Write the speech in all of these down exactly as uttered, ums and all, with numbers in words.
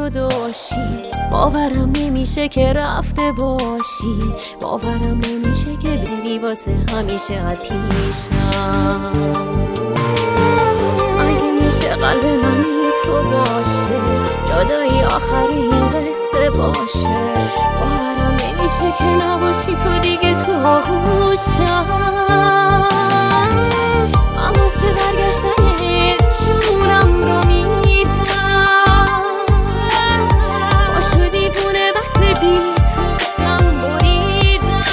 جداشی، باورم نمیشه که رفته باشی، باورم نمیشه که بری واسه همیشه از پیشم. اگه میشه قلب من بی تو باشه، جدایی آخر این قصه باشه، باورم نمیشه که نباشی تو دیگه تو آغوشم. من واسه برگشتن جونم رو میدم، با شدی دونه بحث بی تو من بریدم.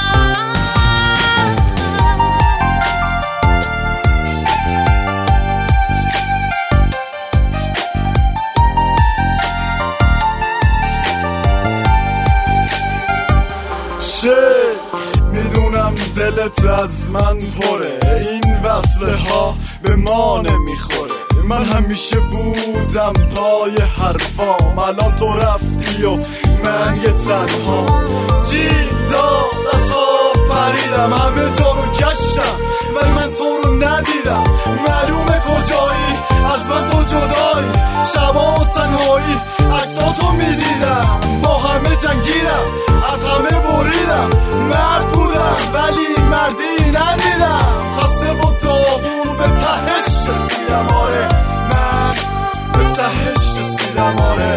میدونم دلت از من پره، این وصله ها به ما نمیخوره. من همیشه بودم پای حرفام، الان تو رفتی و من یه تنها. جیغ داد از خواب پریدم، همه جا رو گشتم ولی من تو رو ندیدم. معلومه کجایی، از من تو جدایی، شبا و تنهایی عکساتو میدیدم. با همه جنگیدم، از همه بریدم، مرد بودم ولی مردی ندیدم. خسته با داغون به تهش رسیدم، آره من به تهش رسیدم، آره.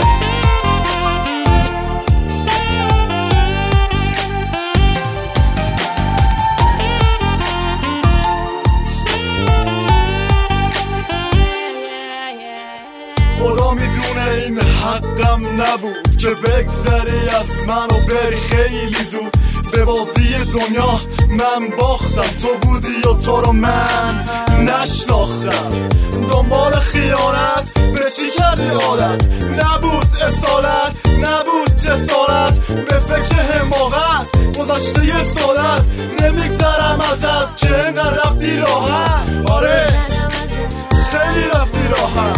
خدا میدونه این حقم نبود که بگذری از من و بری خیلی زود. به بازی دنیا من باختم، تو بودی و تو رو من نشناختم. دنبال خیانت به چی کردی عادت، نبود اصالت نبود جسارت. به فکر حماقت گذشته یه سالت، نمیگذرم ازت که اینقدر رفتی راحت. آره خیلی رفتی راحت.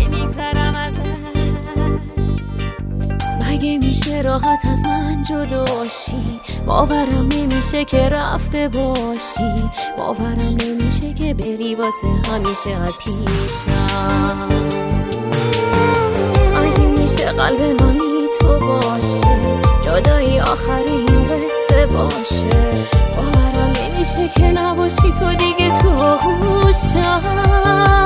مگه میشه راحت از من جداشی، باورم نمیشه که رفته باشی، باورم نمیشه که بری واسه همیشه از پیشم. اگه میشه قلب من بی تو باشه، جدایی آخر این قصه باشه، باورم نمیشه که نباشی تو دیگه تو آغوشم.